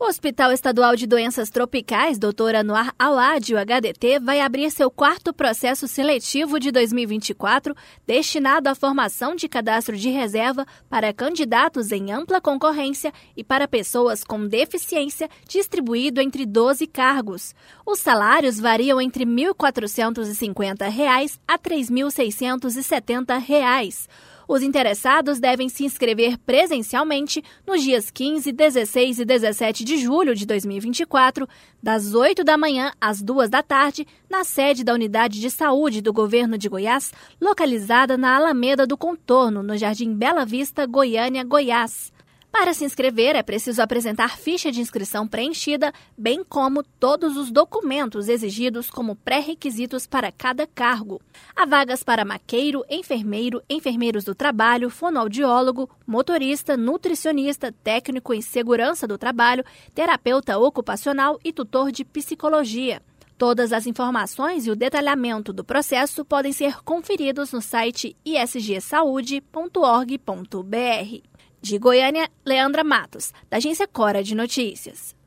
O Hospital Estadual de Doenças Tropicais, Dr. Anwar Awad, o HDT, vai abrir seu 4º processo seletivo de 2024, destinado à formação de cadastro de reserva para candidatos em ampla concorrência e para pessoas com deficiência, distribuído entre 12 cargos. Os salários variam entre R$ 1.450 a R$ 3.670. Os interessados devem se inscrever presencialmente nos dias 15, 16 e 17 de julho de 2024, das 8 da manhã às 2 da tarde, na sede da Unidade de Saúde do Governo de Goiás, localizada na Alameda do Contorno, no Jardim Bela Vista, Goiânia, Goiás. Para se inscrever, é preciso apresentar ficha de inscrição preenchida, bem como todos os documentos exigidos como pré-requisitos para cada cargo. Há vagas para maqueiro, enfermeiro, enfermeiros do trabalho, fonoaudiólogo, motorista, nutricionista, técnico em segurança do trabalho, terapeuta ocupacional e tutor de psicologia. Todas as informações e o detalhamento do processo podem ser conferidos no site isgsaude.org.br. De Goiânia, Leandra Matos, da Agência Cora de Notícias.